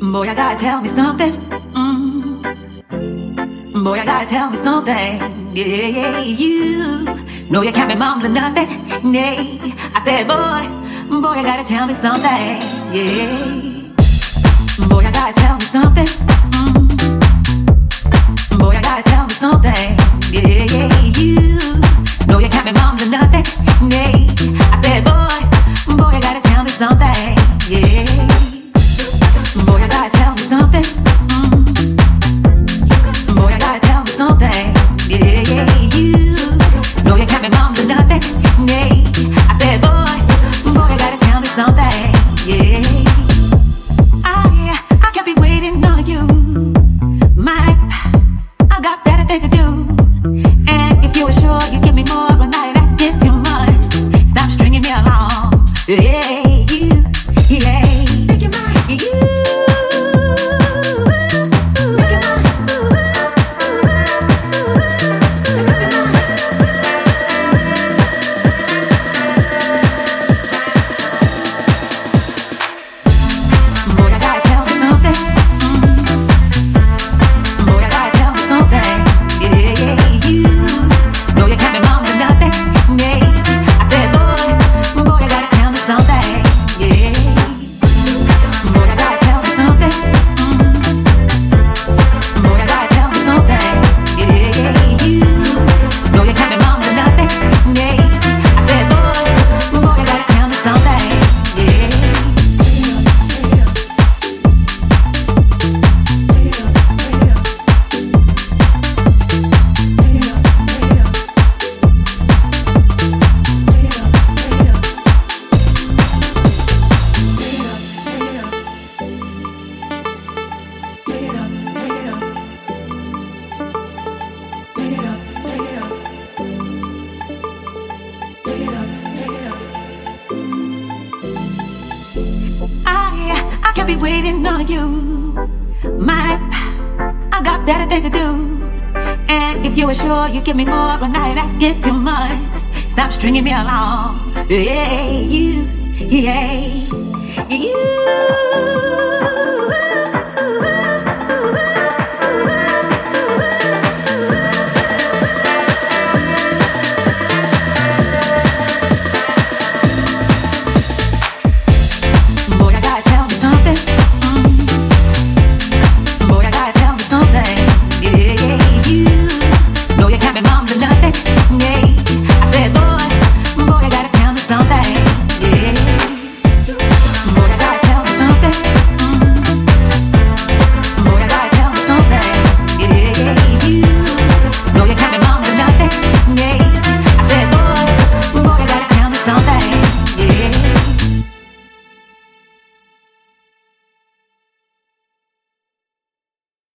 Boy, I gotta tell me something. Boy, I gotta tell me something. Yeah, you know you can't be mumbling nothing. Yeah, I said, boy, I gotta tell me something. Yeah, boy, I gotta tell me something. Boy, I gotta tell me something. Yeah, you know you can't be mumbling nothing. Yeah, I said, boy, I gotta tell me something. Yeah. Boy, I gotta tell me something. Boy, I gotta tell me something. Yeah, you know you can't be mumbling nothing. Yeah, I said, boy, I gotta tell me something. Yeah, I can't be waiting on you. I got better things to do. And if you were sure you give me more when I asking too much, stop stringing me along. Yeah, you, yeah. I can't be waiting on you. I got better things to do. And if you were sure you give me more when I asking too much, stop stringing me along. Yeah, you, yeah, you.